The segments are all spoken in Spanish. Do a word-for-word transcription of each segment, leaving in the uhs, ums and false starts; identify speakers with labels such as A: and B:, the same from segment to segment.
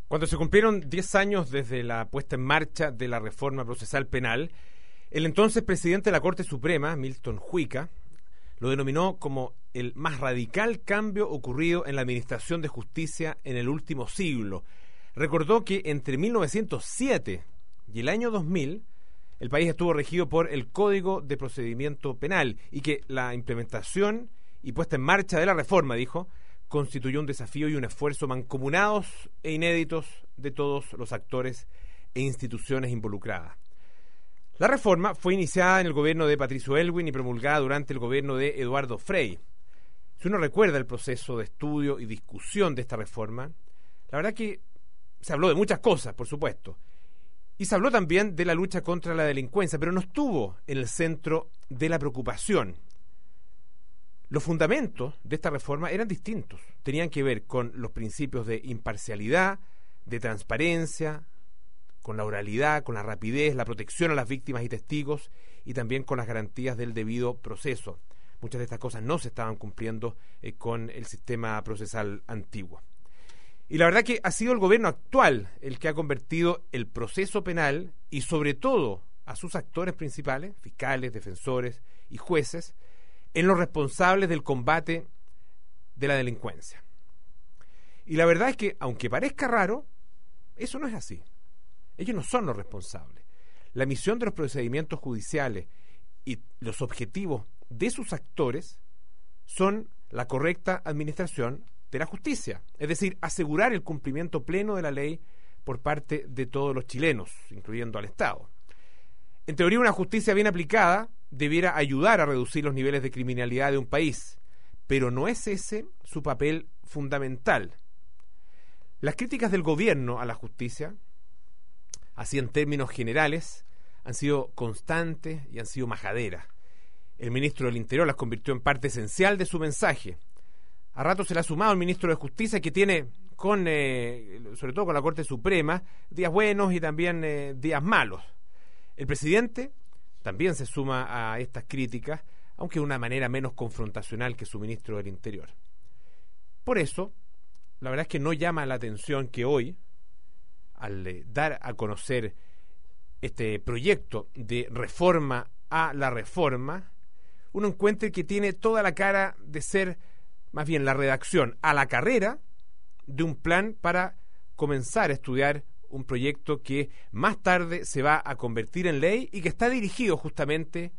A: Cuando se cumplieron diez años desde la puesta en marcha de la reforma procesal penal, el entonces presidente de la Corte Suprema, Milton Juica, lo denominó como el más radical cambio ocurrido en la administración de justicia en el último siglo. Recordó que entre mil novecientos siete y el año dos mil, el país estuvo regido por el Código de Procedimiento Penal y que la implementación y puesta en marcha de la reforma, dijo, constituyó un desafío y un esfuerzo mancomunados e inéditos de todos los actores e instituciones involucradas. La reforma fue iniciada en el gobierno de Patricio Aylwin y promulgada durante el gobierno de Eduardo Frei. Si uno recuerda el proceso de estudio y discusión de esta reforma, la verdad que se habló de muchas cosas, por supuesto, y se habló también de la lucha contra la delincuencia, pero no estuvo en el centro de la preocupación. Los fundamentos de esta reforma eran distintos. Tenían que ver con los principios de imparcialidad, de transparencia, con la oralidad, con la rapidez, la protección a las víctimas y testigos y también con las garantías del debido proceso. Muchas de estas cosas no se estaban cumpliendo eh, con el sistema procesal antiguo. Y la verdad que ha sido el gobierno actual el que ha convertido el proceso penal y sobre todo a sus actores principales, fiscales, defensores y jueces, en los responsables del combate de la delincuencia. Y la verdad es que, aunque parezca raro, eso no es así. Ellos no son los responsables. La misión de los procedimientos judiciales y los objetivos de sus actores son la correcta administración de la justicia, es decir, asegurar el cumplimiento pleno de la ley por parte de todos los chilenos, incluyendo al Estado. En teoría, una justicia bien aplicada debiera ayudar a reducir los niveles de criminalidad de un país, pero no es ese su papel fundamental. Las críticas del gobierno a la justicia, así en términos generales, han sido constantes y han sido majaderas. El ministro del Interior las convirtió en parte esencial de su mensaje. A rato se le ha sumado el ministro de Justicia, que tiene, con eh, sobre todo con la Corte Suprema, días buenos y también eh, días malos. El presidente también se suma a estas críticas, aunque de una manera menos confrontacional que su ministro del Interior. Por eso, la verdad es que no llama la atención que hoy, al eh, dar a conocer este proyecto de reforma a la reforma, uno encuentre que tiene toda la cara de ser más bien la redacción a la carrera de un plan para comenzar a estudiar un proyecto que más tarde se va a convertir en ley y que está dirigido justamente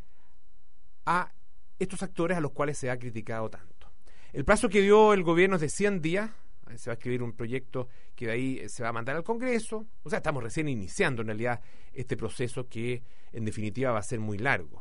A: a estos actores a los cuales se ha criticado tanto. El plazo que dio el gobierno es de cien días, se va a escribir un proyecto que de ahí se va a mandar al Congreso, o sea, estamos recién iniciando en realidad este proceso que en definitiva va a ser muy largo.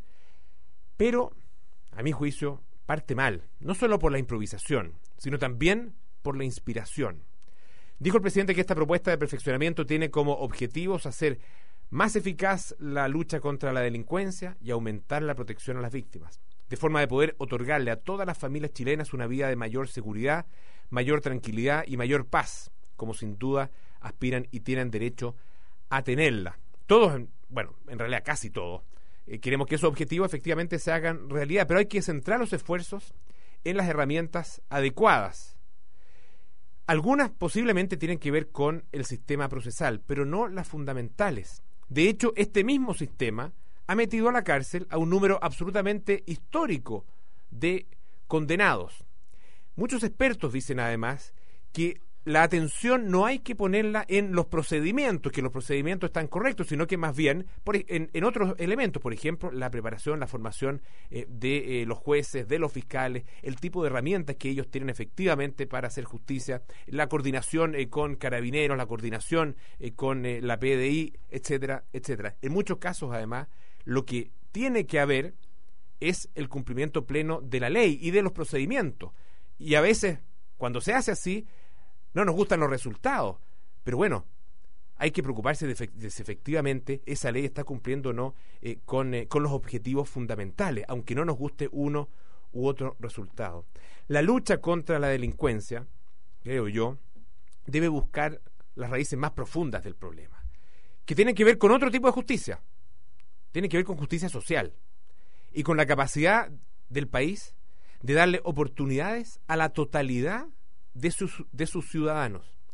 A: Pero, a mi juicio, parte mal, no solo por la improvisación, sino también por la inspiración. Dijo el presidente que esta propuesta de perfeccionamiento tiene como objetivos hacer más eficaz la lucha contra la delincuencia y aumentar la protección a las víctimas, de forma de poder otorgarle a todas las familias chilenas una vida de mayor seguridad, mayor tranquilidad y mayor paz, como sin duda aspiran y tienen derecho a tenerla. Todos, bueno, en realidad casi todos, eh, queremos que esos objetivos efectivamente se hagan realidad, pero hay que centrar los esfuerzos en las herramientas adecuadas. Algunas posiblemente tienen que ver con el sistema procesal, pero no las fundamentales. De hecho, este mismo sistema ha metido a la cárcel a un número absolutamente histórico de condenados. Muchos expertos dicen además que la atención no hay que ponerla en los procedimientos, que los procedimientos están correctos, sino que más bien por, en, en otros elementos, por ejemplo, la preparación, la formación eh, de eh, los jueces, de los fiscales, el tipo de herramientas que ellos tienen efectivamente para hacer justicia, la coordinación eh, con carabineros, la coordinación eh, con eh, la P D I, etcétera, etcétera. En muchos casos, además, lo que tiene que haber es el cumplimiento pleno de la ley y de los procedimientos. Y a veces, cuando se hace así, no nos gustan los resultados, pero bueno, hay que preocuparse de, efect- de si efectivamente esa ley está cumpliendo o no eh, con, eh, con los objetivos fundamentales, aunque no nos guste uno u otro resultado. La lucha contra la delincuencia, creo yo, debe buscar las raíces más profundas del problema, que tienen que ver con otro tipo de justicia, tienen que ver con justicia social y con la capacidad del país de darle oportunidades a la totalidad de sus, de sus ciudadanos,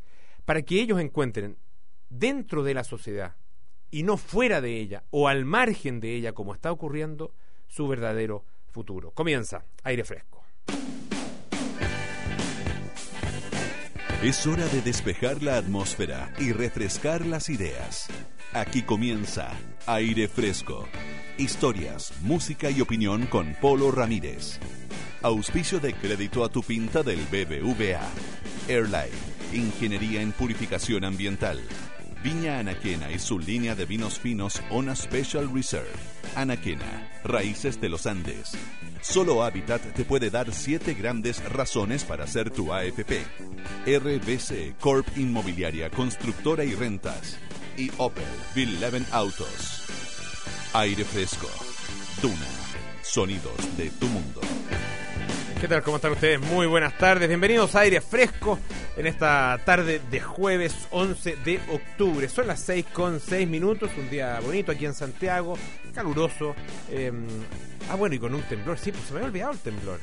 A: para que ellos encuentren dentro de la sociedad y no fuera de ella o al margen de ella, como está ocurriendo, su verdadero futuro. Comienza Aire Fresco.
B: Es hora de despejar la atmósfera y refrescar las ideas. Aquí comienza Aire Fresco. Historias, música y opinión con Polo Ramírez. Auspicio de Crédito a tu Pinta del B B V A. Airline, Ingeniería en Purificación Ambiental. Viña Anaquena y su línea de vinos finos Ona Special Reserve. Anaquena, raíces de los Andes. Solo Habitat te puede dar siete grandes razones para hacer tu A F P. R B C Corp Inmobiliaria, Constructora y Rentas. Y Opel Villeven Autos. Aire Fresco. Duna. Sonidos de tu mundo.
A: ¿Qué tal? ¿Cómo están ustedes? Muy buenas tardes. Bienvenidos a Aire Fresco en esta tarde de jueves once de octubre. Son las seis con seis minutos, un día bonito aquí en Santiago, caluroso. Eh, ah, bueno, y con un temblor. Sí, pues se me había olvidado el temblor.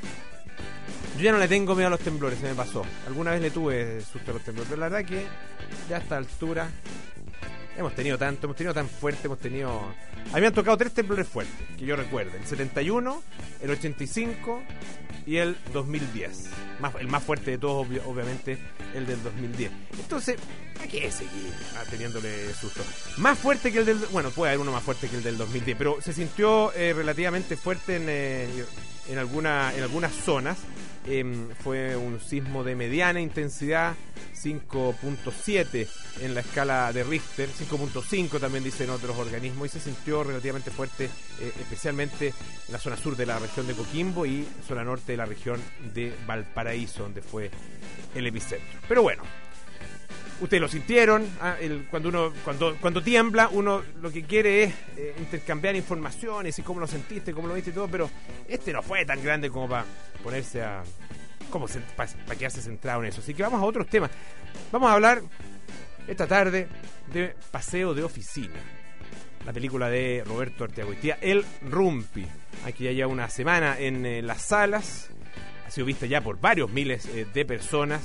A: Yo ya no le tengo miedo a los temblores, se me pasó. Alguna vez le tuve susto a los temblores, pero la verdad que ya a esta altura hemos tenido tanto, hemos tenido tan fuerte, hemos tenido... A mí me han tocado tres temblores fuertes, que yo recuerdo. El setenta y uno, el ochenta y cinco y el dos mil diez. Más, el más fuerte de todos, obvio, obviamente, el del dos mil diez. Entonces, ¿a qué seguir ah, teniéndole susto? Más fuerte que el del... Bueno, puede haber uno más fuerte que el del dos mil diez, pero se sintió eh, relativamente fuerte en, eh, en, alguna, en algunas zonas. Eh, fue un sismo de mediana intensidad, cinco punto siete en la escala de Richter, cinco punto cinco también dicen otros organismos, y se sintió relativamente fuerte, eh, especialmente en la zona sur de la región de Coquimbo y zona norte de la región de Valparaíso, donde fue el epicentro. Pero bueno, ustedes lo sintieron, ah, el, cuando uno cuando cuando tiembla, uno lo que quiere es eh, intercambiar informaciones y cómo lo sentiste, cómo lo viste y todo, pero este no fue tan grande como para ponerse a... como para pa quedarse centrado en eso. Así que vamos a otros temas. Vamos a hablar esta tarde de Paseo de Oficina, la película de Roberto Arteagoitía, El Rumpi. Aquí ya lleva una semana en eh, las salas, ha sido vista ya por varios miles eh, de personas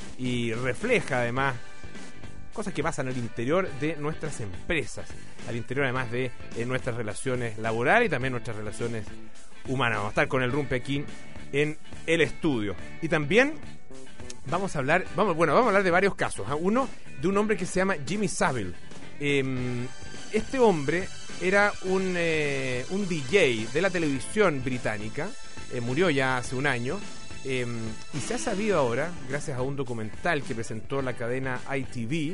A: y refleja además cosas que pasan al interior de nuestras empresas, al interior además de eh, nuestras relaciones laborales y también nuestras relaciones humanas. Vamos a estar con El Rumpi aquí en el estudio. Y también vamos a hablar, vamos, bueno, vamos a hablar de varios casos, ¿eh? Uno de un hombre que se llama Jimmy Savile. Eh, este hombre era un, eh, un D J de la televisión británica, eh, murió ya hace un año, eh, y se ha sabido ahora, gracias a un documental que presentó la cadena I T V,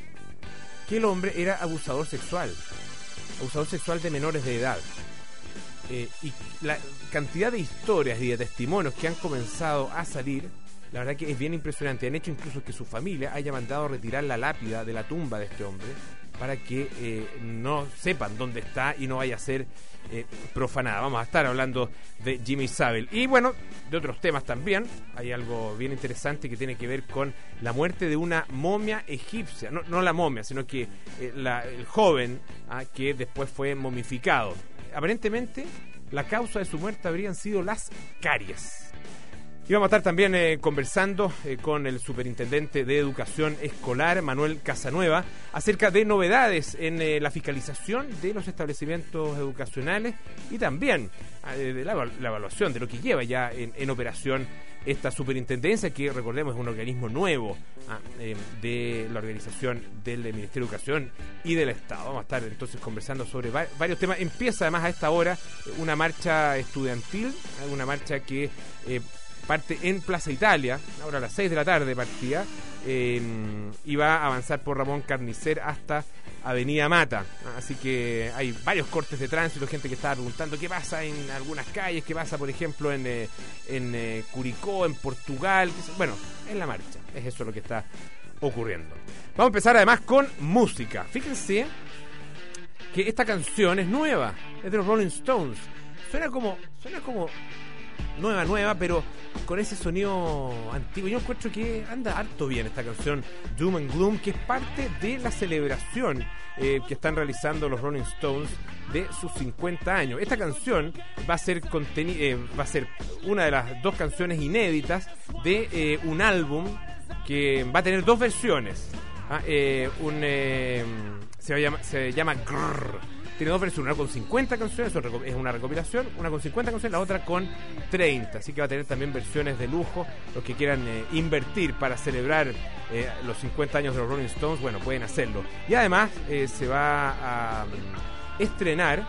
A: que el hombre era abusador sexual, abusador sexual de menores de edad. Eh, y la cantidad de historias y de testimonios que han comenzado a salir, la verdad que es bien impresionante. Han hecho incluso que su familia haya mandado a retirar la lápida de la tumba de este hombre para que eh, no sepan dónde está y no vaya a ser eh, profanada. Vamos a estar hablando de Jimmy Savile y bueno, de otros temas también. Hay algo bien interesante que tiene que ver con la muerte de una momia egipcia, no, no la momia, sino que eh, la, el joven ah, que después fue momificado. Aparentemente, la causa de su muerte habrían sido las caries. Y vamos a estar también eh, conversando eh, con el superintendente de Educación Escolar, Manuel Casanueva, acerca de novedades en eh, la fiscalización de los establecimientos educacionales y también eh, de la, la evaluación de lo que lleva ya en, en operación esta superintendencia, que recordemos es un organismo nuevo ah, eh, de la organización del Ministerio de Educación y del Estado. Vamos a estar entonces conversando sobre va- varios temas. Empieza además a esta hora eh, una marcha estudiantil, una marcha que eh, parte en Plaza Italia, ahora a las seis de la tarde partía, eh, y va a avanzar por Ramón Carnicer hasta Avenida Mata. Así que hay varios cortes de tránsito, gente que estaba preguntando qué pasa en algunas calles, qué pasa por ejemplo en, eh, en eh, Curicó, en Portugal. Bueno, en la marcha, es eso lo que está ocurriendo. Vamos a empezar además con música. Fíjense que esta canción es nueva, es de los Rolling Stones. Suena como, suena como nueva, nueva, pero con ese sonido antiguo. Yo encuentro que anda harto bien esta canción Doom and Gloom, que es parte de la celebración eh, que están realizando los Rolling Stones de sus cincuenta años. Esta canción va a ser conteni- eh, va a ser una de las dos canciones inéditas de eh, un álbum que va a tener dos versiones. ¿ah? Eh, un, eh, se, llama, se llama Grrr. Tiene dos versiones, una con cincuenta canciones, es una recopilación, una con cincuenta canciones, la otra con treinta. Así que va a tener también versiones de lujo. Los que quieran eh, invertir para celebrar eh, los cincuenta años de los Rolling Stones, bueno, pueden hacerlo. Y además eh, se va a um, estrenar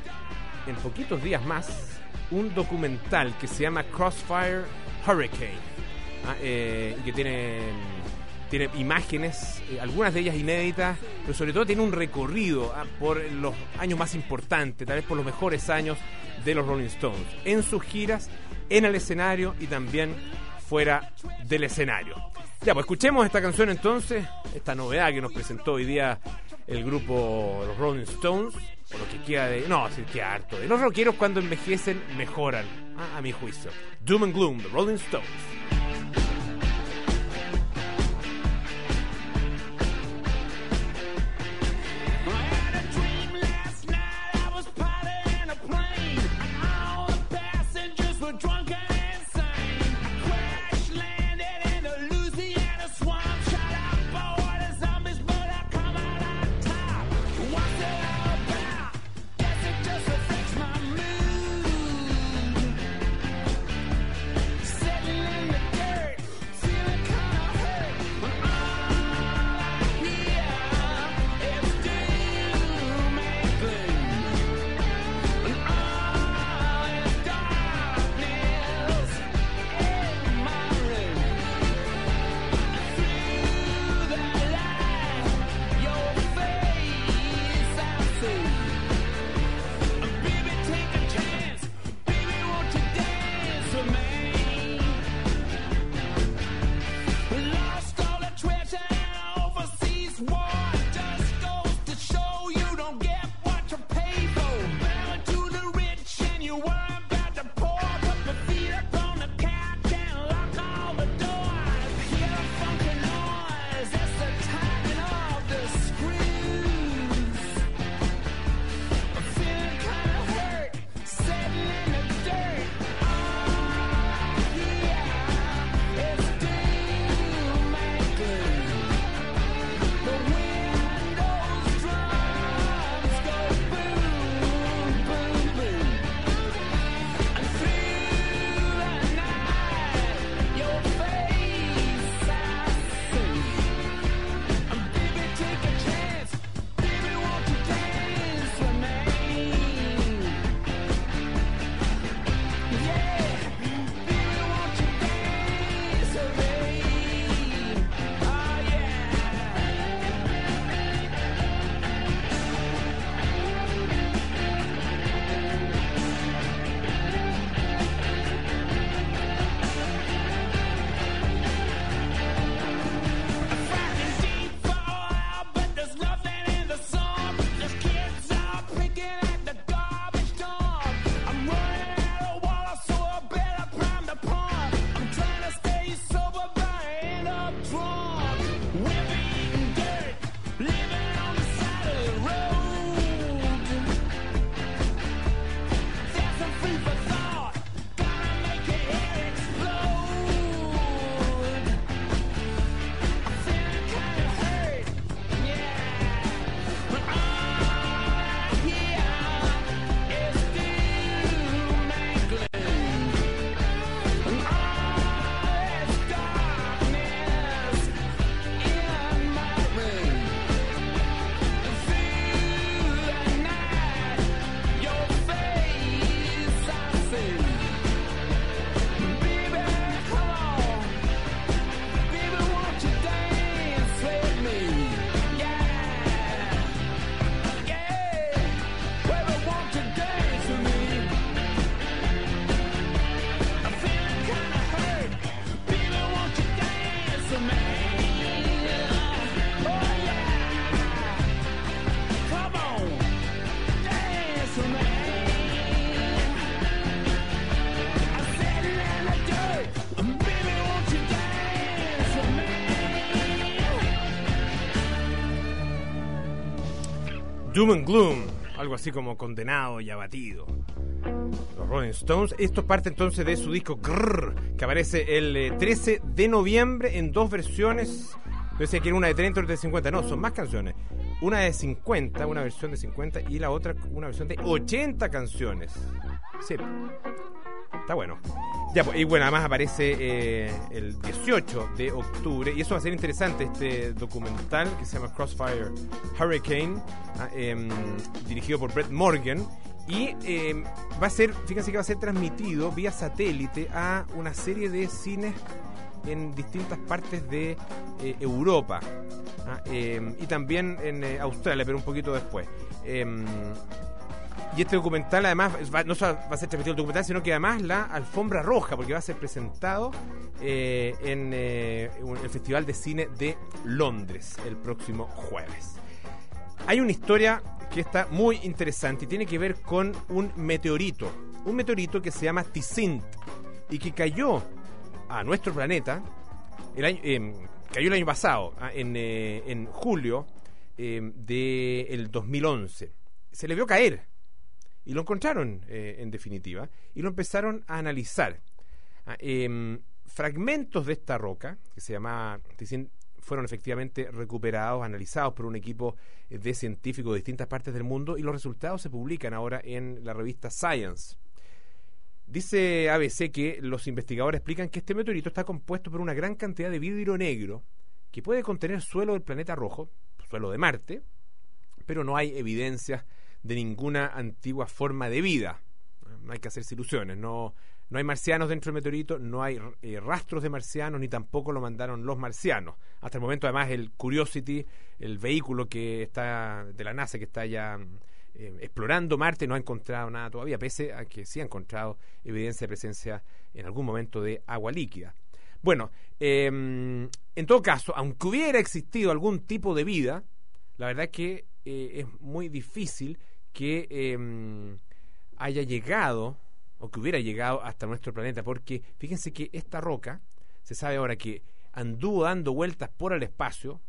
A: en poquitos días más un documental que se llama Crossfire Hurricane, ¿ah? eh, y que tiene... Tiene imágenes, eh, algunas de ellas inéditas, pero sobre todo tiene un recorrido ah, por los años más importantes, tal vez por los mejores años de los Rolling Stones, en sus giras, en el escenario y también fuera del escenario. Ya, pues escuchemos esta canción entonces, esta novedad que nos presentó hoy día el grupo Los Rolling Stones, o lo que queda de... No, sí, queda harto. De los rockeros cuando envejecen mejoran, ah, a mi juicio. Doom and Gloom, The Rolling Stones. Doom and Gloom, algo así como condenado y abatido. los Rolling Stones. Esto es parte entonces de su disco Grrr, que aparece el eh, trece de noviembre en dos versiones. Yo decía que era una de treinta y otra de cincuenta. No, son más canciones. Una de cincuenta, una versión de cincuenta, y la otra una versión de ochenta canciones. Sí, está bueno. Ya, y bueno, además aparece eh, el dieciocho de octubre, y eso va a ser interesante, este documental que se llama Crossfire Hurricane, eh, dirigido por Brett Morgen, y eh, va a ser, fíjense que va a ser transmitido vía satélite a una serie de cines en distintas partes de eh, Europa, ¿ah? eh, y también en eh, Australia, pero un poquito después. Eh, y este documental además va, no solo va a ser transmitido el documental, sino que además la alfombra roja, porque va a ser presentado eh, en eh, el Festival de Cine de Londres el próximo jueves. Hay una historia que está muy interesante y tiene que ver con un meteorito, un meteorito que se llama Tizint y que cayó a nuestro planeta el año, eh, cayó el año pasado, en, eh, en julio eh, del dos mil once. Se le vio caer y lo encontraron, eh, en definitiva, y lo empezaron a analizar. Ah, eh, fragmentos de esta roca, que se llamaba Tizint, fueron efectivamente recuperados, analizados por un equipo de científicos de distintas partes del mundo, y los resultados se publican ahora en la revista Science. Dice A B C que los investigadores explican que este meteorito está compuesto por una gran cantidad de vidrio negro que puede contener suelo del planeta rojo, suelo de Marte, pero no hay evidencias de ninguna antigua forma de vida. No hay que hacerse ilusiones, no, no hay marcianos dentro del meteorito, no hay eh, rastros de marcianos, ni tampoco lo mandaron los marcianos. Hasta el momento, además, el Curiosity, el vehículo que está de la NASA, que está ya eh, explorando Marte, no ha encontrado nada todavía, pese a que sí ha encontrado evidencia de presencia en algún momento de agua líquida. Bueno, eh, en todo caso, aunque hubiera existido algún tipo de vida, la verdad es que eh, es muy difícil que eh, haya llegado o que hubiera llegado hasta nuestro planeta, porque fíjense que esta roca, se sabe ahora que anduvo dando vueltas por el espacio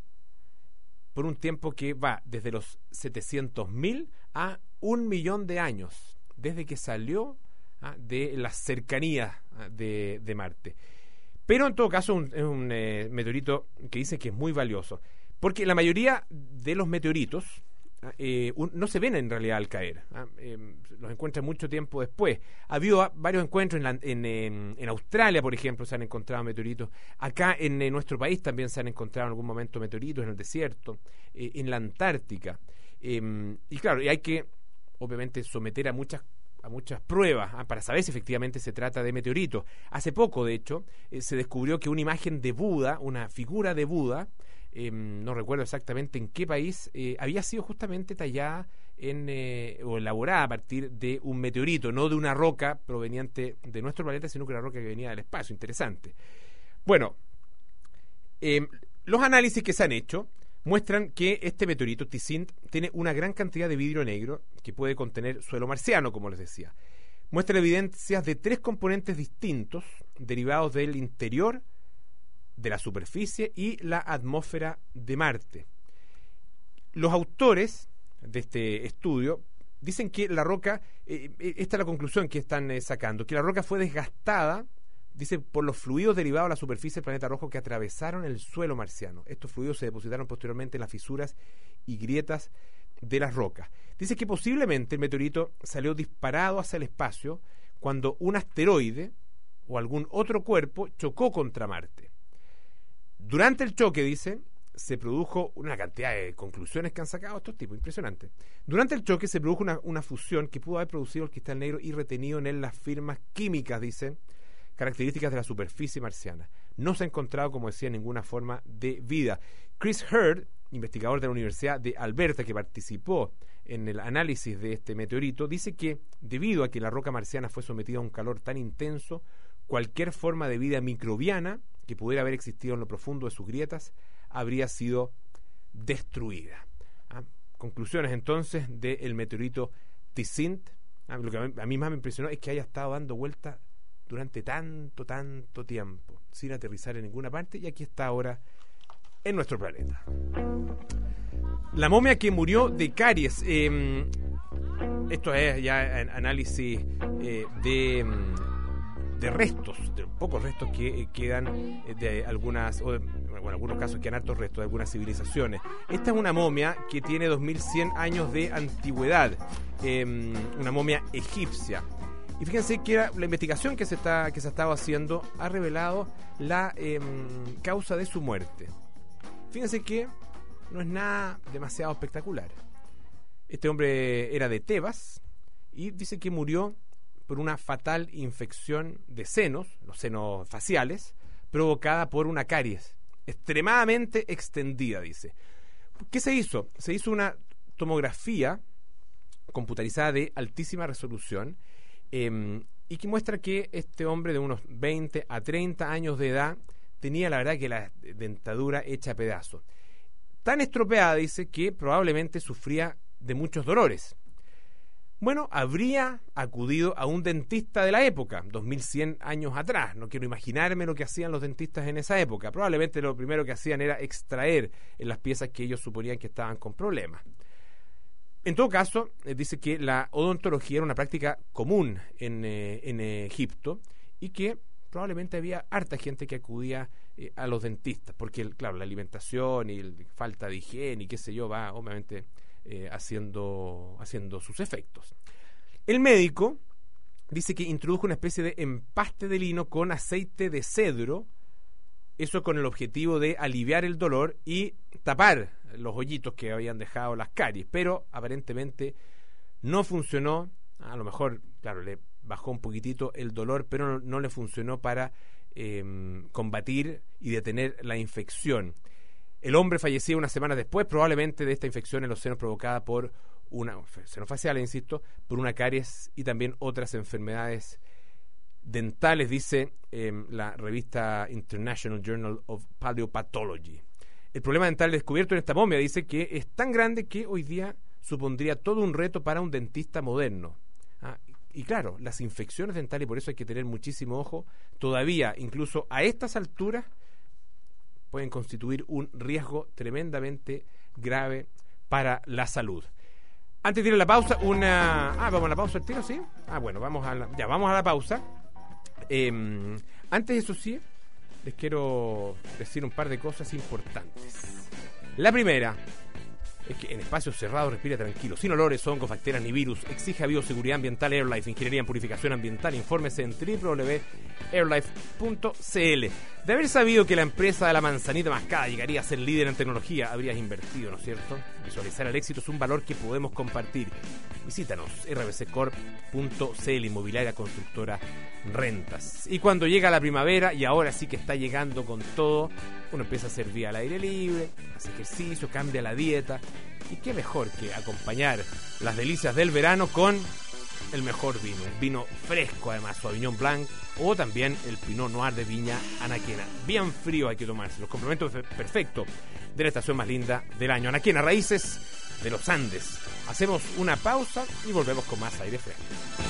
A: por un tiempo que va desde los setecientos mil a un millón de años, desde que salió ah, de las cercanías ah, de, de Marte. Pero en todo caso un, es un eh, meteorito que dice que es muy valioso, porque la mayoría de los meteoritos Eh, un, no se ven en realidad al caer, ¿ah? eh, los encuentran mucho tiempo después. Ha habido a, varios encuentros en, la, en, en, en Australia, por ejemplo, se han encontrado meteoritos. Acá en, en nuestro país también se han encontrado en algún momento meteoritos en el desierto, eh, en la Antártica. Eh, y claro, y hay que obviamente someter a muchas a muchas pruebas ¿ah? para saber si efectivamente se trata de meteoritos. Hace poco, de hecho, eh, se descubrió que una imagen de Buda, una figura de Buda, Eh, no recuerdo exactamente en qué país, eh, había sido justamente tallada en, eh, o elaborada a partir de un meteorito, no de una roca proveniente de nuestro planeta, sino que una roca que venía del espacio. Interesante. Bueno, eh, los análisis que se han hecho muestran que este meteorito, Tizint, tiene una gran cantidad de vidrio negro que puede contener suelo marciano, como les decía. Muestra evidencias de tres componentes distintos derivados del interior, de la superficie y la atmósfera de Marte. Los autores de este estudio dicen que la roca, eh, esta es la conclusión que están eh, sacando, que la roca fue desgastada, dice, por los fluidos derivados de la superficie del planeta rojo que atravesaron el suelo marciano. Estos fluidos se depositaron posteriormente en las fisuras y grietas de las rocas. Dice que posiblemente el meteorito salió disparado hacia el espacio cuando un asteroide o algún otro cuerpo chocó contra Marte. Durante el choque, dice, se produjo una cantidad de conclusiones que han sacado estos tipos, impresionante. Durante el choque se produjo una, una fusión que pudo haber producido el cristal negro y retenido en él las firmas químicas, dicen, características de la superficie marciana. No se ha encontrado, como decía, ninguna forma de vida. Chris Hurd, investigador de la Universidad de Alberta, que participó en el análisis de este meteorito, dice que debido a que la roca marciana fue sometida a un calor tan intenso, cualquier forma de vida microbiana que pudiera haber existido en lo profundo de sus grietas habría sido destruida. ¿Ah? Conclusiones entonces del meteorito Tizint. ¿Ah? Lo que a mí, a mí más me impresionó es que haya estado dando vueltas durante tanto, tanto tiempo, sin aterrizar en ninguna parte, y aquí está ahora en nuestro planeta. La momia que murió de caries. Eh, esto es ya análisis eh, de, de restos, de pocos restos que quedan de algunas, o de, bueno, en algunos casos quedan hartos restos de algunas civilizaciones. Esta es una momia que tiene dos mil cien años de antigüedad, eh, una momia egipcia. Y fíjense que la, la investigación que se está que se ha estado haciendo ha revelado la eh, causa de su muerte. Fíjense que no es nada demasiado espectacular. Este hombre era de Tebas y dice que murió por una fatal infección de senos, los senos faciales, provocada por una caries extremadamente extendida, dice. ¿Qué se hizo? Se hizo una tomografía computarizada de altísima resolución eh, y que muestra que este hombre de unos veinte a treinta años de edad tenía, la verdad, que la dentadura hecha a pedazos. Tan estropeada, dice, que probablemente sufría de muchos dolores. Bueno, habría acudido a un dentista de la época, dos mil cien años atrás. No quiero imaginarme lo que hacían los dentistas en esa época. Probablemente lo primero que hacían era extraer en las piezas que ellos suponían que estaban con problemas. En todo caso, eh, dice que la odontología era una práctica común en, eh, en eh, Egipto y que probablemente había harta gente que acudía eh, a los dentistas, porque, claro, la alimentación y la falta de higiene y qué sé yo va, obviamente, eh, haciendo, haciendo sus efectos. El médico dice que introdujo una especie de empaste de lino con aceite de cedro, eso con el objetivo de aliviar el dolor y tapar los hoyitos que habían dejado las caries, pero aparentemente no funcionó. A lo mejor, claro, le bajó un poquitito el dolor, pero no, no le funcionó para eh, combatir y detener la infección. El hombre falleció unas semanas después, probablemente de esta infección en los senos provocada por una, senos faciales, insisto, por una caries y también otras enfermedades dentales, dice eh, la revista International Journal of Paleopathology. El problema dental descubierto en esta momia, dice, que es tan grande que hoy día supondría todo un reto para un dentista moderno. Ah, y claro, las infecciones dentales, por eso hay que tener muchísimo ojo, todavía, incluso a estas alturas, pueden constituir un riesgo tremendamente grave para la salud. Antes de ir a la pausa, una... Ah, ¿vamos a la pausa al tiro, sí? Ah, bueno, vamos a la... ya, vamos a la pausa. Eh, antes, eso sí, les quiero decir un par de cosas importantes. La primera es que en espacios cerrados respira tranquilo, sin olores, hongos, bacterias ni virus. Exige bioseguridad ambiental AirLife, ingeniería en purificación ambiental. Infórmese en doble u doble u doble u punto airlife punto c l. De haber sabido que la empresa de la manzanita mascada llegaría a ser líder en tecnología, habrías invertido, ¿no es cierto? Visualizar el éxito es un valor que podemos compartir. Visítanos, r b c corp punto c l, inmobiliaria constructora rentas. Y cuando llega la primavera, y ahora sí que está llegando con todo, uno empieza a hacer vía al aire libre, hace ejercicio, cambia la dieta. Y qué mejor que acompañar las delicias del verano con el mejor vino, un vino fresco, además, Sauvignon Blanc, o también el Pinot Noir de Viña Anaquena. Bien frío hay que tomarse, los complementos perfectos de la estación más linda del año. Anaquena, raíces de los Andes. Hacemos una pausa y volvemos con más aire fresco.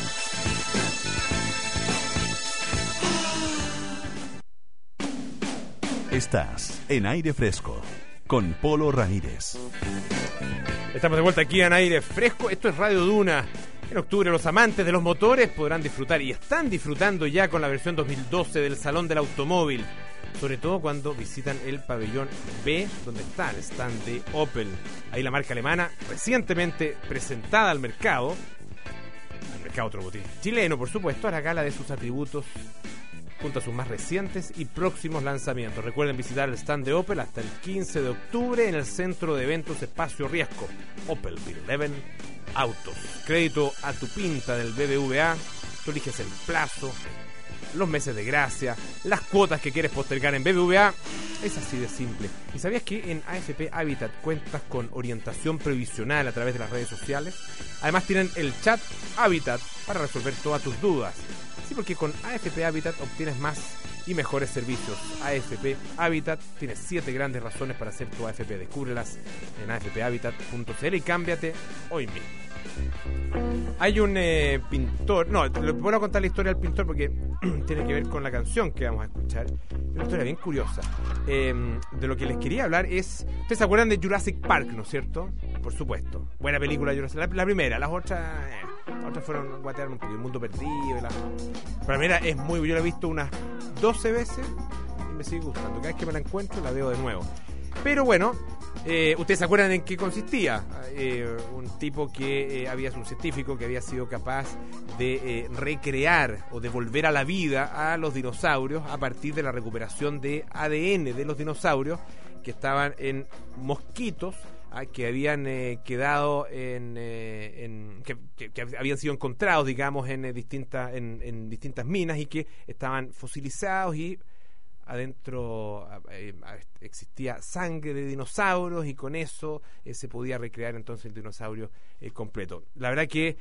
B: Estás en Aire Fresco con Polo Ramírez.
A: Estamos de vuelta aquí en Aire Fresco. Esto es Radio Duna. En octubre los amantes de los motores podrán disfrutar, y están disfrutando ya con la versión dos mil doce del Salón del Automóvil, sobre todo cuando visitan el pabellón B, donde está el stand de Opel. Ahí la marca alemana, recientemente presentada al mercado, al mercado automotriz chileno, por supuesto, hará gala de sus atributos junto a sus más recientes y próximos lanzamientos. Recuerden visitar el stand de Opel hasta el quince de octubre en el centro de eventos Espacio Riesco. Opel Eleven Autos. Crédito a tu pinta del B B V A. Tú eliges el plazo, los meses de gracia, las cuotas que quieres postergar en B B V A. Es así de simple. ¿Y sabías que en A F P Habitat cuentas con orientación previsional a través de las redes sociales? Además tienen el chat Habitat para resolver todas tus dudas. Sí, porque con A F P Habitat obtienes más y mejores servicios. A F P Habitat tiene siete grandes razones para hacer tu A F P. Descúbrelas en a f p habitat punto c l y cámbiate hoy mismo. Hay un eh, pintor, no, les voy a contar la historia del pintor porque tiene que ver con la canción que vamos a escuchar. Una historia bien curiosa. Eh, de lo que les quería hablar es, ¿ustedes se acuerdan de Jurassic Park, no es cierto? Por supuesto, buena película Jurassic, la, la primera, las otras... Eh. otras fueron guatearon un poquito, El Mundo Perdido. Y la... Pero mira, es muy. Yo la he visto unas doce veces y me sigue gustando. Cada vez que me la encuentro la veo de nuevo. Pero bueno, eh, ustedes se acuerdan en qué consistía. Eh, un tipo que eh, había un científico que había sido capaz de eh, recrear o de volver a la vida a los dinosaurios a partir de la recuperación de A D N de los dinosaurios que estaban en mosquitos, ah, que habían eh, quedado en, eh, en que, que, que habían sido encontrados, digamos, en eh, distintas en, en distintas minas y que estaban fosilizados y adentro eh, existía sangre de dinosaurios y con eso eh, se podía recrear entonces el dinosaurio eh, completo. La verdad que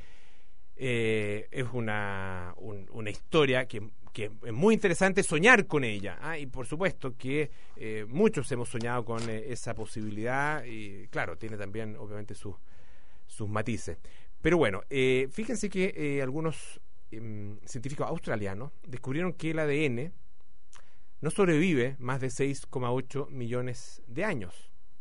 A: eh, es una, un, una historia que, que es muy interesante soñar con ella, ¿ah? Y por supuesto que eh, muchos hemos soñado con eh, esa posibilidad y claro, tiene también obviamente sus, sus matices. Pero bueno, eh, fíjense que eh, algunos eh, científicos australianos descubrieron que el A D N no sobrevive más de seis coma ocho millones de años.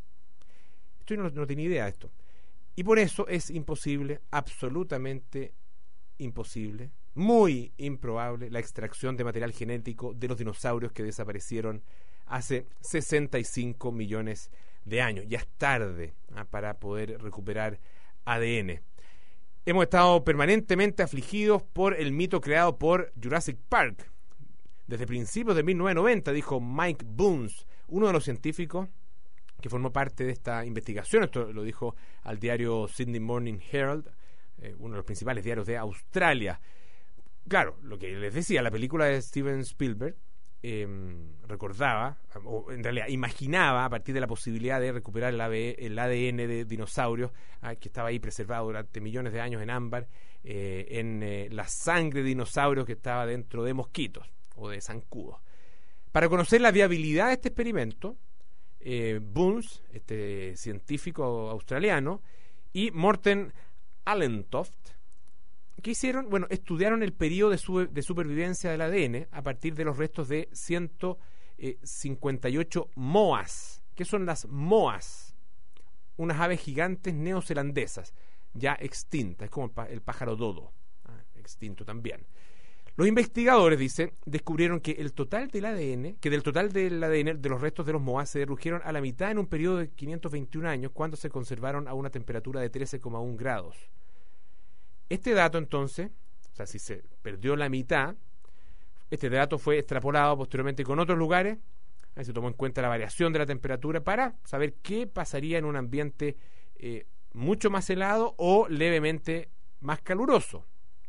A: Esto yo no, no tenía idea de esto. Y por eso es imposible, absolutamente imposible, muy improbable, la extracción de material genético de los dinosaurios que desaparecieron hace sesenta y cinco millones de años. Ya es tarde, ¿ah? para poder recuperar A D N. Hemos estado permanentemente afligidos por el mito creado por Jurassic Park. Desde principios de mil novecientos noventa, dijo Mike Boons, uno de los científicos que formó parte de esta investigación. Esto lo dijo al diario Sydney Morning Herald, eh, uno de los principales diarios de Australia. Claro, lo que les decía, la película de Steven Spielberg eh, recordaba, o en realidad imaginaba, a partir de la posibilidad de recuperar el, A D N de dinosaurios, ah, que estaba ahí preservado durante millones de años en ámbar, eh, en eh, la sangre de dinosaurios que estaba dentro de mosquitos o de zancudos. Para conocer la viabilidad de este experimento, eh, Boons, este científico australiano, y Morten Allentoft, ¿qué hicieron? Bueno, estudiaron el periodo de, su, de supervivencia del A D N a partir de los restos de ciento cincuenta y ocho moas. ¿Qué son las moas? Unas aves gigantes neozelandesas, ya extintas, es como el, el pájaro dodo, ah, extinto también. Los investigadores, dice, descubrieron que el total del A D N, que del total del A D N de los restos de los moas se redujeron a la mitad en un periodo de quinientos veintiún años, cuando se conservaron a una temperatura de trece coma uno grados. Este dato, entonces, o sea, si se perdió la mitad, este dato fue extrapolado posteriormente con otros lugares, ahí se tomó en cuenta la variación de la temperatura para saber qué pasaría en un ambiente eh, mucho más helado o levemente más caluroso.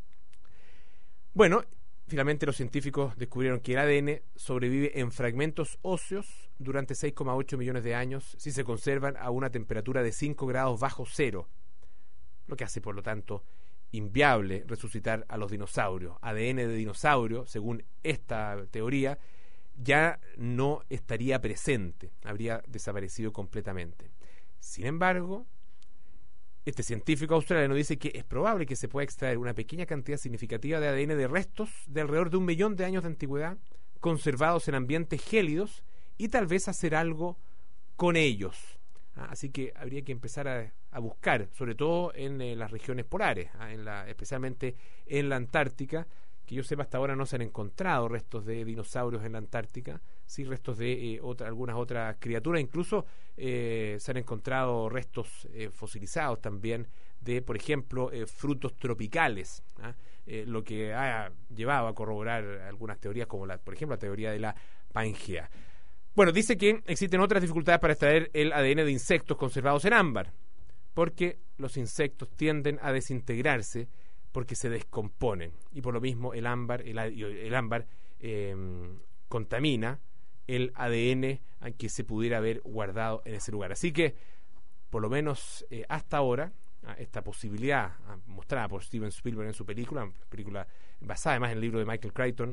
A: Bueno, finalmente los científicos descubrieron que el A D N sobrevive en fragmentos óseos durante seis coma ocho millones de años si se conservan a una temperatura de cinco grados bajo cero, lo que hace, por lo tanto, inviable resucitar a los dinosaurios. A D N de dinosaurio, según esta teoría, ya no estaría presente, habría desaparecido completamente. Sin embargo, este científico australiano dice que es probable que se pueda extraer una pequeña cantidad significativa de A D N de restos de alrededor de un millón de años de antigüedad, conservados en ambientes gélidos, y tal vez hacer algo con ellos. Ah, así que habría que empezar a, a buscar, sobre todo en eh, las regiones polares, ah, en la, especialmente en la Antártica, que yo sepa hasta ahora no se han encontrado restos de dinosaurios en la Antártica, sí restos de eh, otra, algunas otras criaturas, incluso eh, se han encontrado restos eh, fosilizados también de, por ejemplo, eh, frutos tropicales, ¿ah? eh, lo que ha llevado a corroborar algunas teorías como, la, por ejemplo, la teoría de la Pangea. Bueno, dice que existen otras dificultades para extraer el A D N de insectos conservados en ámbar, porque los insectos tienden a desintegrarse porque se descomponen, y por lo mismo el ámbar el, el ámbar eh, contamina el A D N que se pudiera haber guardado en ese lugar. Así que, por lo menos eh, hasta ahora, esta posibilidad mostrada por Steven Spielberg en su película, película basada además en el libro de Michael Crichton,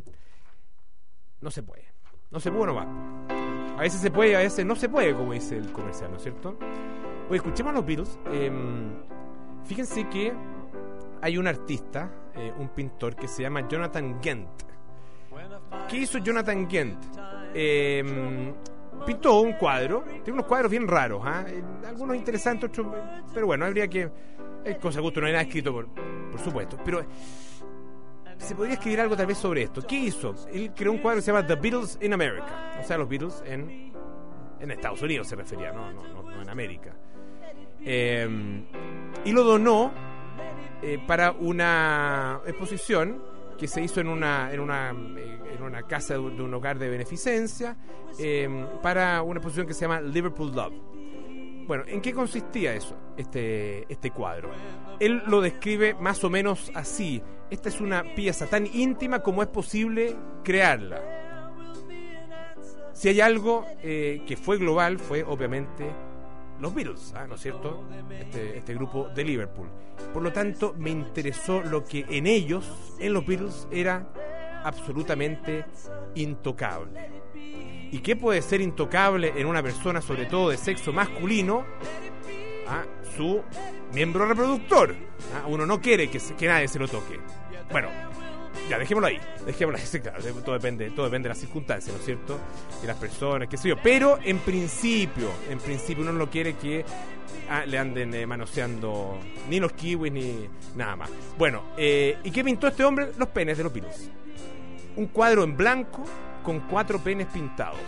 A: no se puede. No se puede, no va. A veces se puede, a veces no se puede, como dice el comercial, ¿no es cierto? Oye, escuchemos a los Beatles. Eh, fíjense que hay un artista, eh, un pintor que se llama Jonathan Gent. ¿Qué hizo Jonathan Gent? Eh, pintó un cuadro, tiene unos cuadros bien raros, ¿eh? Algunos interesantes, otros, pero bueno, habría que... Es cosa gusto, no hay nada escrito, por, por supuesto, pero se podría escribir algo tal vez sobre esto. ¿Qué hizo? Él creó un cuadro que se llama The Beatles in America, o sea, los Beatles en, en Estados Unidos se refería, no, no, no, no en América. Eh, y lo donó eh, para una exposición que se hizo en una en una en una casa de un hogar de beneficencia, eh, para una exposición que se llama Liverpool Love. Bueno, ¿en qué consistía eso, este este cuadro? Él lo describe más o menos así: esta es una pieza tan íntima como es posible crearla. Si hay algo eh, que fue global, fue obviamente los Beatles, ¿ah? ¿no es cierto? Este, este grupo de Liverpool. Por lo tanto, me interesó lo que en ellos, en los Beatles, era absolutamente intocable. ¿Y qué puede ser intocable en una persona, sobre todo de sexo masculino? ¿Ah? Su miembro reproductor. ¿Ah? Uno no quiere que, se, que nadie se lo toque. Bueno, ya, dejémoslo ahí, dejémoslo ahí, sí, claro, todo depende, todo depende de las circunstancias, ¿no es cierto? De las personas, qué sé yo, pero en principio, en principio uno no quiere que ah, le anden eh, manoseando ni los kiwis ni nada más. Bueno, eh, ¿y qué pintó este hombre? Los penes de los Beatles. Un cuadro en blanco con cuatro penes pintados.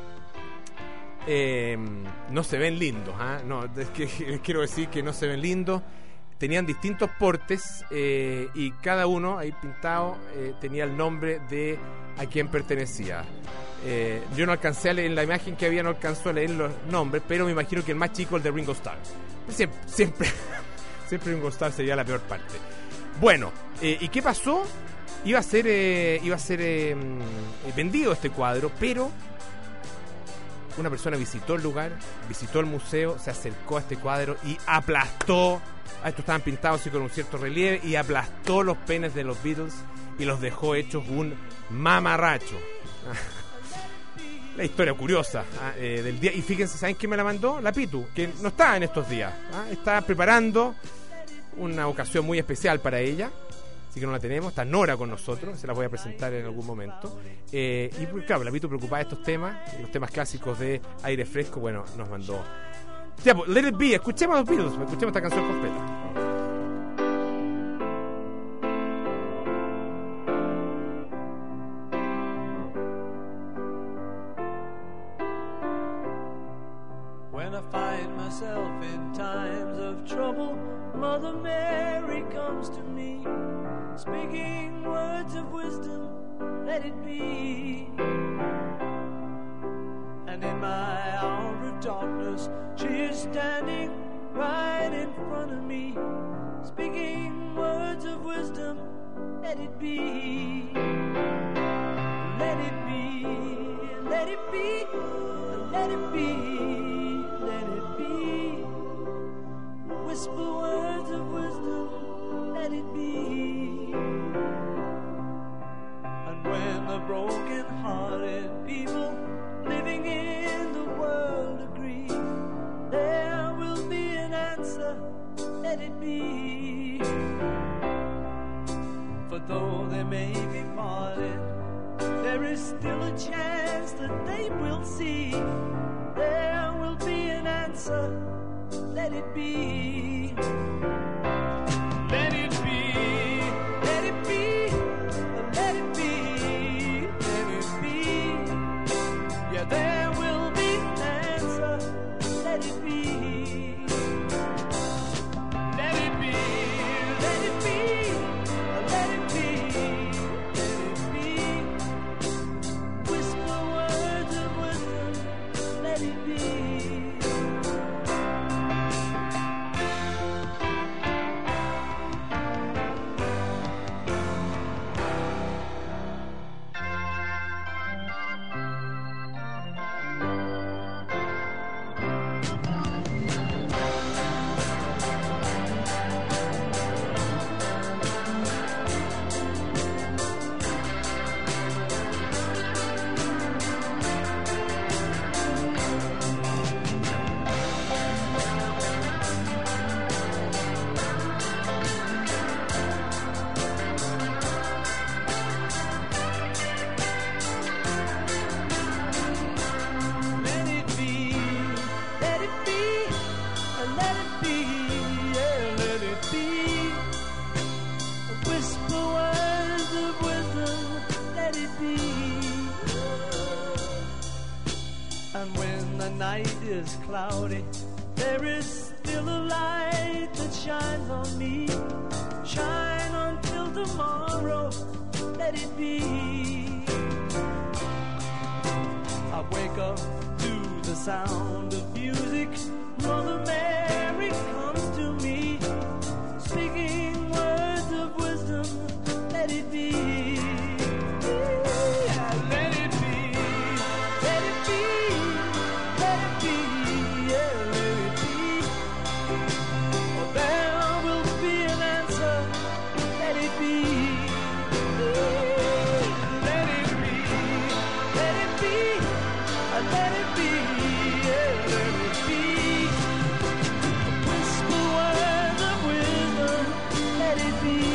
A: Eh, no se ven lindos, ¿ah? No, es que les quiero decir que no se ven lindos. Tenían distintos portes eh, y cada uno ahí pintado eh, tenía el nombre de a quién pertenecía. Eh, yo no alcancé a leer, en la imagen que había no alcanzó a leer los nombres, pero me imagino que el más chico, el de Ringo Starr. Siempre, siempre, siempre Ringo Starr sería la peor parte. Bueno, eh, ¿y qué pasó? Iba a ser, eh, iba a ser eh, vendido este cuadro, pero una persona visitó el lugar, visitó el museo, se acercó a este cuadro y aplastó. A estos estaban pintados así con un cierto relieve, y aplastó los penes de los Beatles y los dejó hechos un mamarracho. La historia curiosa ¿ah? eh, del día. Y fíjense, ¿saben quién me la mandó? La Pitu, que no está en estos días. ¿ah? Está preparando una ocasión muy especial para ella, así que no la tenemos. Está Nora con nosotros, se la voy a presentar en algún momento. Eh, y claro, la Pitu, preocupada de estos temas, los temas clásicos de Aire Fresco, bueno, nos mandó. Ya, pues, Let It Be, escuchemos a los Beatles, escuchemos esta canción completa.
C: When I find myself in times of trouble, Mother Mary comes to me, speaking words of wisdom, let it be. And in my hour of darkness, she is standing right in front of me, speaking words of wisdom, let it be. Let it be, let it be, let it be, let it be. Whisper words of wisdom, let it be. And when the broken-hearted people living in the world agree, there will be an answer, let it be. For though they may be parted, there is still a chance that they will see. There will be an answer, let it be. Let it be, let it be, let it be, let it be. Yeah, there will be an answer, let it be. Let it be, let it be, let it be, let it be. Whisper words of wisdom, let it be. cloudy, there is still a light that shines on me. Shine until tomorrow, let it be. I wake up to the sound of music. Mother Mary comes to me, speaking words of wisdom, let it be. Yeah, let it be, let it be, let it be, yeah, let it be. Oh, there will be an answer, let it be. Yeah, let it be, let it be, uh, let it be, yeah, let it be. Whisper words of wisdom, let it be.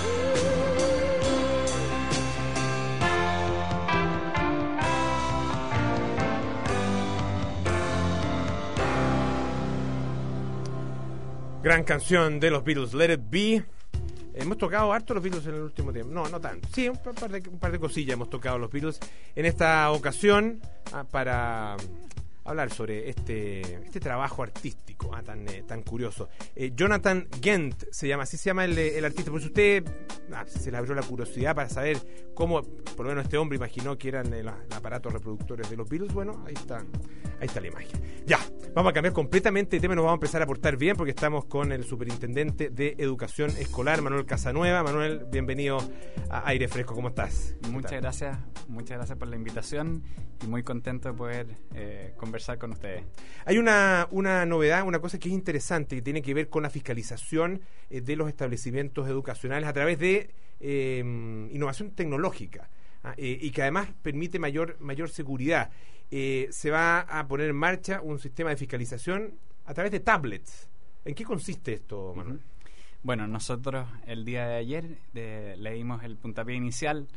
A: Gran canción de los Beatles, Let It Be. Hemos tocado harto los Beatles en el último tiempo. No, no tanto. Sí, un par de, un par de cosillas hemos tocado los Beatles en esta ocasión ah, para hablar sobre este este trabajo artístico ah, tan eh, tan curioso. Eh, Jonathan Gent se llama, así se llama el, el artista. Pues usted ah, se le abrió la curiosidad para saber cómo, por lo menos este hombre imaginó que eran el, el aparatos reproductores de los Beatles. Bueno, ahí está, ahí está la imagen. Ya, vamos a cambiar completamente de tema y nos vamos a empezar a portar bien porque estamos con el superintendente de Educación Escolar, Manuel Casanueva. Manuel, bienvenido a Aire Fresco. ¿Cómo estás?
D: Muchas gracias, muchas gracias por la invitación y muy contento de poder eh, conversar con ustedes.
A: Hay una, una novedad, una cosa que es interesante que tiene que ver con la fiscalización eh, de los establecimientos educacionales a través de eh, innovación tecnológica ah, eh, y que además permite mayor, mayor seguridad. Eh, se va a poner en marcha un sistema de fiscalización a través de tablets. ¿En qué consiste esto, Manuel?
D: Bueno, nosotros el día de ayer de, le dimos el puntapié inicial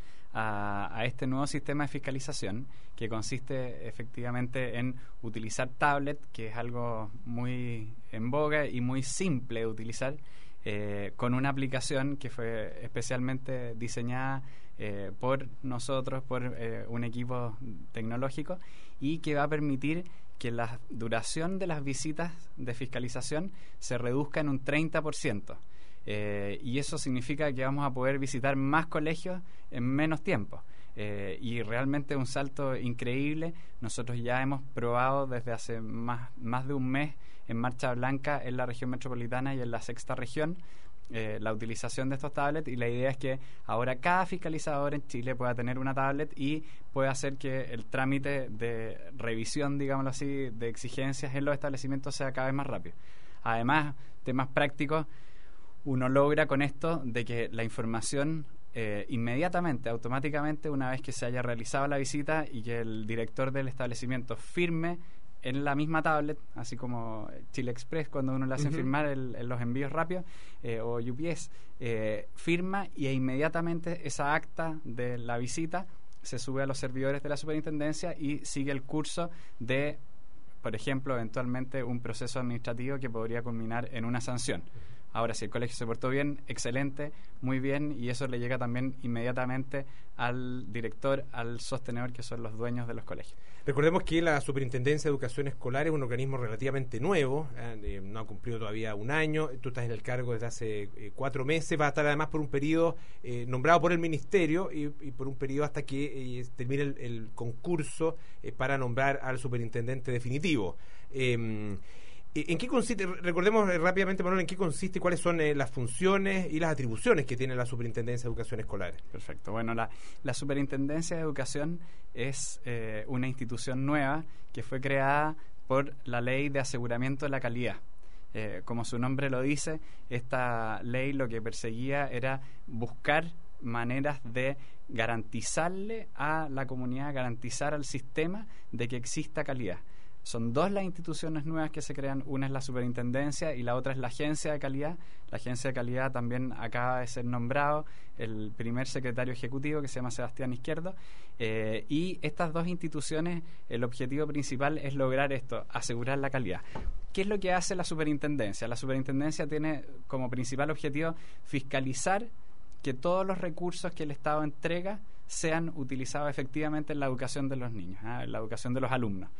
D: a, a este nuevo sistema de fiscalización que consiste efectivamente en utilizar tablet, que es algo muy en boga y muy simple de utilizar, eh, con una aplicación que fue especialmente diseñada eh, por nosotros, por eh, un equipo tecnológico, y que va a permitir que la duración de las visitas de fiscalización se reduzca en un treinta por ciento. Eh, y eso significa que vamos a poder visitar más colegios en menos tiempo. Eh, y realmente un salto increíble. Nosotros ya hemos probado desde hace más, más de un mes en Marcha Blanca, en la región metropolitana y en la sexta región, eh, la utilización de estos tablets, y la idea es que ahora cada fiscalizador en Chile pueda tener una tablet y pueda hacer que el trámite de revisión, digámoslo así, de exigencias en los establecimientos sea cada vez más rápido. Además, temas prácticos, uno logra con esto de que la información eh, inmediatamente, automáticamente, una vez que se haya realizado la visita y que el director del establecimiento firme en la misma tablet, así como Chile Express cuando uno le hace uh-huh. firmar el, el, los envíos rápidos, eh, o U P S, eh, firma y e inmediatamente esa acta de la visita se sube a los servidores de la superintendencia y sigue el curso de, por ejemplo, eventualmente un proceso administrativo que podría culminar en una sanción. Ahora, si el colegio se portó bien, excelente, muy bien, y eso le llega también inmediatamente al director, al sostenedor, que son los dueños de los colegios.
A: Recordemos que la Superintendencia de Educación Escolar es un organismo relativamente nuevo, eh, no ha cumplido todavía un año, tú estás en el cargo desde hace eh, cuatro meses, va a estar además por un periodo eh, nombrado por el Ministerio y, y por un periodo hasta que eh, termine el, el concurso eh, para nombrar al superintendente definitivo. Eh, ¿En qué consiste? Recordemos rápidamente, Manuel, en qué consiste, cuáles son eh, las funciones y las atribuciones que tiene la Superintendencia de Educación Escolar.
D: Perfecto. Bueno, la, la Superintendencia de Educación es eh, una institución nueva que fue creada por la Ley de Aseguramiento de la Calidad. Eh, como su nombre lo dice, esta ley lo que perseguía era buscar maneras de garantizarle a la comunidad, garantizar al sistema de que exista calidad. Son dos las instituciones nuevas que se crean, una es la superintendencia y la otra es la agencia de calidad. La agencia de calidad también acaba de ser nombrado el primer secretario ejecutivo, que se llama Sebastián Izquierdo, eh, y estas dos instituciones, el objetivo principal es lograr esto, asegurar la calidad. ¿Qué es lo que hace la superintendencia? La superintendencia tiene como principal objetivo fiscalizar que todos los recursos que el Estado entrega sean utilizados efectivamente en la educación de los niños, ¿eh? En la educación de los alumnos.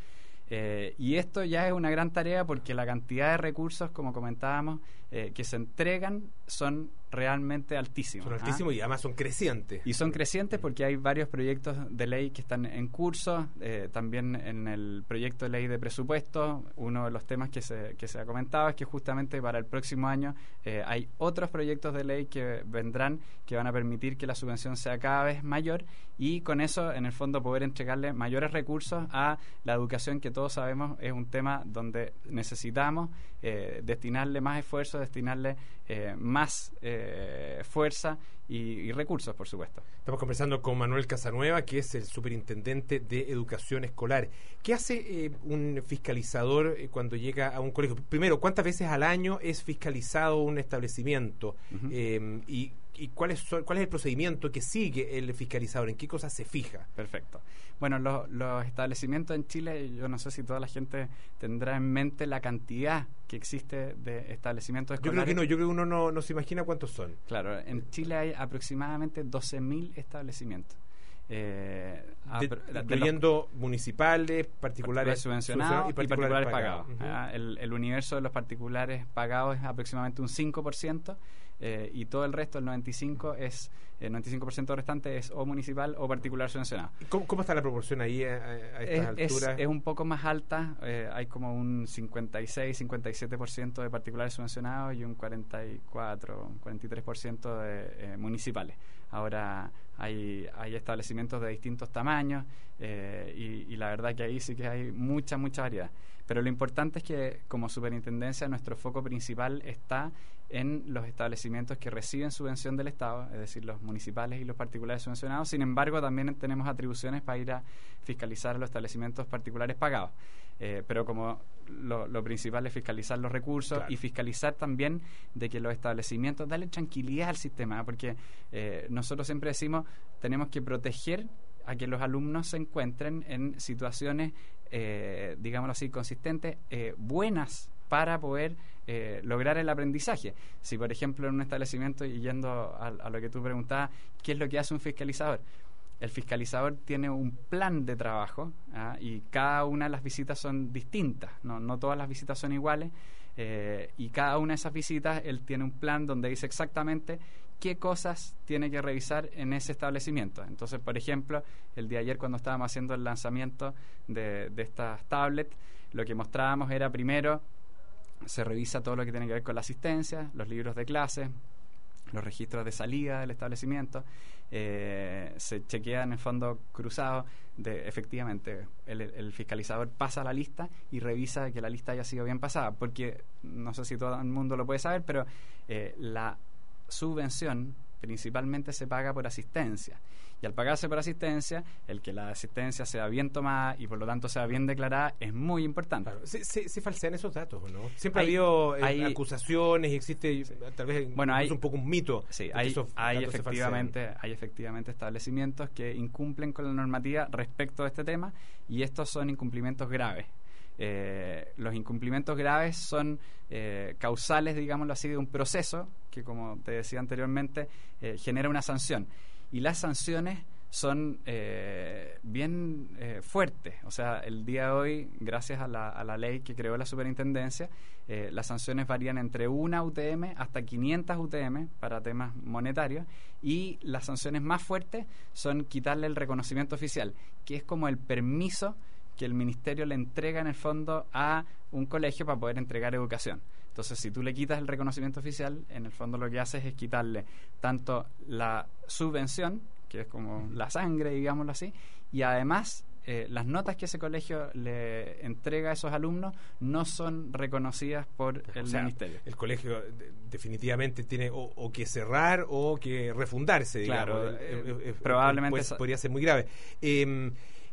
D: Eh, y esto ya es una gran tarea porque la cantidad de recursos, como comentábamos, eh, que se entregan son realmente altísimos.
A: Son altísimos, ¿ah? Y además son crecientes.
D: Y son crecientes porque hay varios proyectos de ley que están en curso, eh, también en el proyecto de ley de presupuesto. Uno de los temas que se, que se ha comentado es que justamente para el próximo año eh, hay otros proyectos de ley que vendrán que van a permitir que la subvención sea cada vez mayor y con eso, en el fondo, poder entregarle mayores recursos a la educación, que todos sabemos es un tema donde necesitamos eh, destinarle más esfuerzo, destinarle eh, más eh, fuerza y, y recursos, por supuesto.
A: Estamos conversando con Manuel Casanueva, que es el superintendente de Educación Escolar. ¿Qué hace eh, un fiscalizador eh, cuando llega a un colegio? Primero, ¿cuántas veces al año es fiscalizado un establecimiento? Uh-huh. eh, y ¿Y cuál es, cuál es el procedimiento que sigue el fiscalizador? ¿En qué cosas se fija?
D: Perfecto. Bueno, lo, los establecimientos en Chile, yo no sé si toda la gente tendrá en mente la cantidad que existe de establecimientos escolares.
A: Yo creo que no, yo creo que uno no, no se imagina cuántos son.
D: Claro, en Chile hay aproximadamente doce mil establecimientos. Eh,
A: de, de, incluyendo los, municipales, particulares
D: subvencionados y particulares, y particulares pagados. pagados. Uh-huh. el, el universo de los particulares pagados es aproximadamente un cinco por ciento. Eh, y todo el resto, el noventa y cinco por ciento es el noventa y cinco por ciento restante es o municipal o particular subvencionado.
A: ¿Cómo, cómo está la proporción ahí a, a estas
D: es,
A: alturas?
D: Es, es un poco más alta, eh, hay como un cincuenta y seis, cincuenta y siete por ciento de particulares subvencionados y un cuarenta y cuatro, cuarenta y tres por ciento de eh, municipales. Ahora hay, hay establecimientos de distintos tamaños eh, y, y la verdad que ahí sí que hay mucha, mucha variedad. Pero lo importante es que como superintendencia nuestro foco principal está en los establecimientos que reciben subvención del Estado, es decir, los municipales y los particulares subvencionados. Sin embargo, también tenemos atribuciones para ir a fiscalizar los establecimientos particulares pagados. Eh, pero como lo, lo principal es fiscalizar los recursos, claro, y fiscalizar también de que los establecimientos, darle tranquilidad al sistema, porque eh, nosotros siempre decimos, tenemos que proteger a que los alumnos se encuentren en situaciones, eh, digámoslo así, consistentes, eh, buenas para poder eh, lograr el aprendizaje. Si, por ejemplo, en un establecimiento, y yendo a, a lo que tú preguntabas, ¿qué es lo que hace un fiscalizador? El fiscalizador tiene un plan de trabajo, ¿ah? Y cada una de las visitas son distintas, no, no todas las visitas son iguales, eh, y cada una de esas visitas él tiene un plan donde dice exactamente qué cosas tiene que revisar en ese establecimiento. Entonces, por ejemplo, el día de ayer cuando estábamos haciendo el lanzamiento de, de estas tablets, lo que mostrábamos era primero, se revisa todo lo que tiene que ver con la asistencia, los libros de clase, los registros de salida del establecimiento, eh, se chequea en el fondo cruzado de efectivamente el, el fiscalizador pasa la lista y revisa que la lista haya sido bien pasada, porque no sé si todo el mundo lo puede saber, pero eh, la subvención principalmente se paga por asistencia, y al pagarse por asistencia, el que la asistencia sea bien tomada y por lo tanto sea bien declarada es muy importante.
A: Claro. ¿Se, se, se falsean esos datos o no? Siempre hay, ha habido eh, hay, acusaciones y existe, sí, tal vez
D: bueno, hay,
A: un poco un mito.
D: Sí, hay, hay efectivamente hay efectivamente establecimientos que incumplen con la normativa respecto a este tema, y estos son incumplimientos graves. Eh, los incumplimientos graves son eh, causales, digámoslo así, de un proceso que, como te decía anteriormente, eh, genera una sanción. Y las sanciones son eh, bien eh, fuertes. O sea, el día de hoy, gracias a la, a la ley que creó la superintendencia, eh, las sanciones varían entre una U T M hasta quinientas U T M para temas monetarios, y las sanciones más fuertes son quitarle el reconocimiento oficial, que es como el permiso que el ministerio le entrega en el fondo a un colegio para poder entregar educación. Entonces, si tú le quitas el reconocimiento oficial, en el fondo lo que haces es quitarle tanto la subvención, que es como la sangre, digámoslo así, y además eh, las notas que ese colegio le entrega a esos alumnos no son reconocidas por el, o sea, ministerio.
A: El colegio de, definitivamente tiene o, o que cerrar o que refundarse, digamos.
D: Claro, eh, eh, probablemente
A: pues, podría ser muy grave. Eh,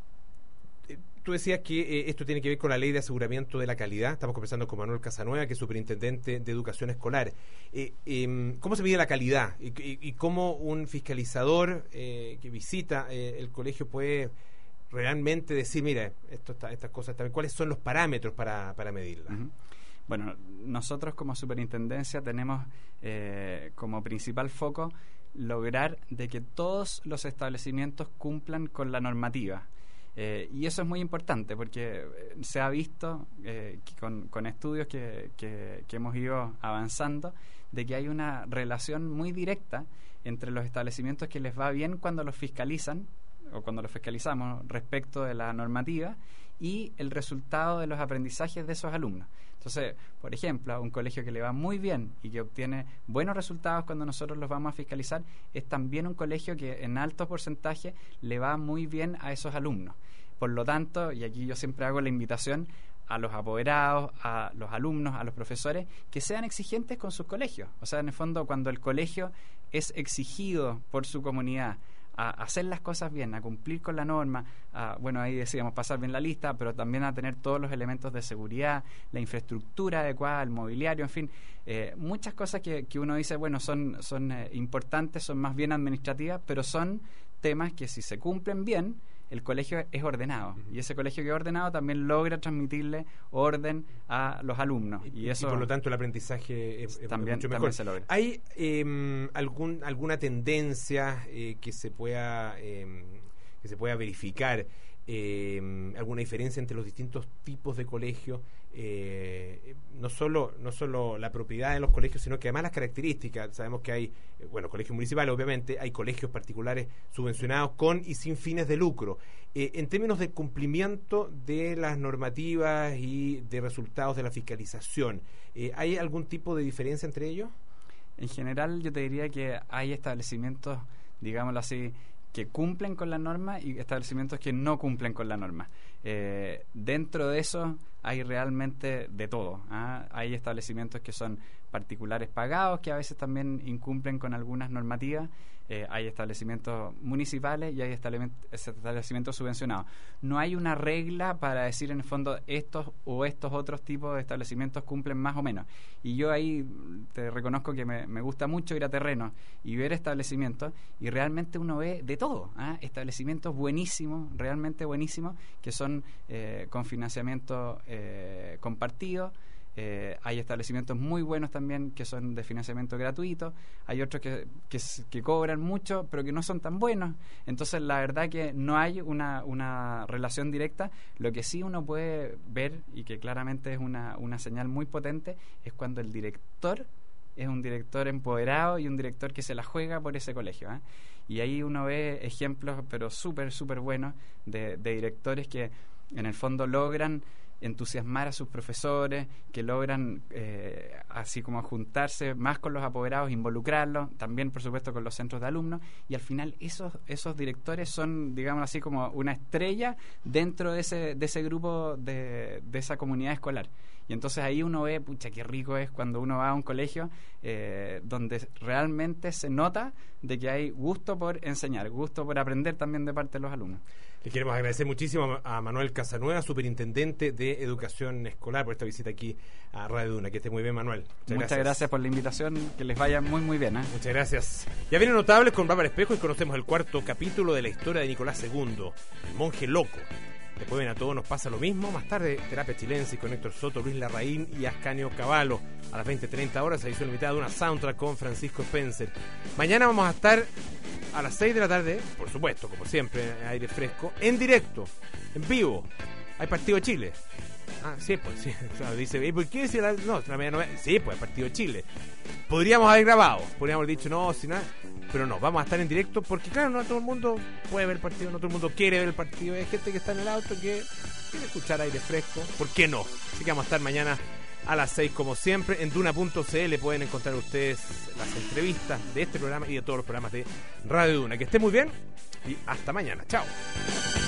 A: Tú decías que eh, esto tiene que ver con la ley de aseguramiento de la calidad. Estamos conversando con Manuel Casanueva, que es superintendente de Educación Escolar. Eh, eh, ¿Cómo se mide la calidad? ¿Y, y, y cómo un fiscalizador eh, que visita eh, el colegio puede realmente decir, mira, esto está, estas cosas están bien? ¿Cuáles son los parámetros para, para medirlas?
D: Uh-huh. Bueno, nosotros como superintendencia tenemos eh, como principal foco lograr de que todos los establecimientos cumplan con la normativa. Eh, y eso es muy importante porque se ha visto eh, que con, con estudios que, que, que hemos ido avanzando, de que hay una relación muy directa entre los establecimientos que les va bien cuando los fiscalizan o cuando los fiscalizamos respecto de la normativa y el resultado de los aprendizajes de esos alumnos. Entonces, por ejemplo, a un colegio que le va muy bien y que obtiene buenos resultados cuando nosotros los vamos a fiscalizar, es también un colegio que en alto porcentaje le va muy bien a esos alumnos. Por lo tanto, y aquí yo siempre hago la invitación a los apoderados, a los alumnos, a los profesores, que sean exigentes con sus colegios. O sea, en el fondo, cuando el colegio es exigido por su comunidad a hacer las cosas bien, a cumplir con la norma, a, bueno, ahí decíamos pasar bien la lista, pero también a tener todos los elementos de seguridad, la infraestructura adecuada, el mobiliario, en fin, eh, muchas cosas que, que uno dice, bueno, son, son eh, importantes, son más bien administrativas, pero son temas que si se cumplen bien, el colegio es ordenado. Uh-huh. Y ese colegio que es ordenado también logra transmitirle orden a los alumnos. Y, y eso
A: y por lo tanto el aprendizaje es,
D: también,
A: es mucho mejor.
D: También se logra.
A: ¿Hay eh, algún, alguna tendencia eh, que se pueda eh, que se pueda verificar? Eh, ¿Alguna diferencia entre los distintos tipos de colegios? Eh, no solo no solo la propiedad de los colegios, sino que además las características. Sabemos que hay, eh, bueno, colegios municipales, obviamente, hay colegios particulares subvencionados con y sin fines de lucro. Eh, en términos de cumplimiento de las normativas y de resultados de la fiscalización, eh, ¿hay algún tipo de diferencia entre ellos?
D: En general, yo te diría que hay establecimientos, digámoslo así, que cumplen con la norma y establecimientos que no cumplen con la norma. Eh, dentro de eso hay realmente de todo. ¿ah? Hay establecimientos que son particulares pagados, que a veces también incumplen con algunas normativas. Eh, hay establecimientos municipales y hay establecimientos subvencionados. No hay una regla para decir en el fondo estos o estos otros tipos de establecimientos cumplen más o menos. Y yo ahí te reconozco que me, me gusta mucho ir a terreno y ver establecimientos, y realmente uno ve de todo. ¿ah? Establecimientos buenísimos, realmente buenísimos, que son eh, con financiamiento eh, compartido. Eh, hay establecimientos muy buenos también que son de financiamiento gratuito. Hay otros que, que, que cobran mucho pero que no son tan buenos. Entonces la verdad que no hay una, una relación directa. Lo que sí uno puede ver, y que claramente es una, una señal muy potente, es cuando el director es un director empoderado y un director que se la juega por ese colegio. ¿eh? Y ahí uno ve ejemplos pero súper, súper buenos de, de directores que en el fondo logran entusiasmar a sus profesores, que logran eh, así como juntarse más con los apoderados, involucrarlos, también por supuesto con los centros de alumnos, y al final esos esos directores son, digamos así, como una estrella dentro de ese de ese grupo de, de esa comunidad escolar. Y entonces ahí uno ve, pucha, qué rico es cuando uno va a un colegio eh, donde realmente se nota de que hay gusto por enseñar, gusto por aprender también de parte de los alumnos.
A: Le queremos agradecer muchísimo a Manuel Casanueva, superintendente de Educación Escolar, por esta visita aquí a Radio Duna. Que esté muy bien, Manuel. Muchas,
D: Muchas
A: gracias.
D: gracias por la invitación, que les vaya muy muy bien. ¿eh?
A: Muchas gracias. Ya vienen Notables con Bárbara Espejo y conocemos el cuarto capítulo de la historia de Nicolás segundo, el monje loco. Después ven A Todos Nos Pasa Lo Mismo. Más tarde, Terapia Chilensis con Héctor Soto, Luis Larraín y Ascanio Cavallo. A las veinte treinta horas, edición limitada de una soundtrack con Francisco Spencer. Mañana vamos a estar a las seis de la tarde, por supuesto, como siempre, aire fresco, en directo, en vivo. Hay partido de Chile. Ah, sí, pues sí. Claro, dice, ¿y por qué si la, no, la media novena? Sí, pues partido de Chile. Podríamos haber grabado, podríamos haber dicho no, sin nada, pero no, vamos a estar en directo porque, claro, no todo el mundo puede ver el partido, no todo el mundo quiere ver el partido. Hay gente que está en el auto que quiere escuchar aire fresco, ¿por qué no? Así que vamos a estar mañana a las seis, como siempre, en duna punto c l. Pueden encontrar ustedes las entrevistas de este programa y de todos los programas de Radio Duna. Que estén muy bien y hasta mañana. Chao.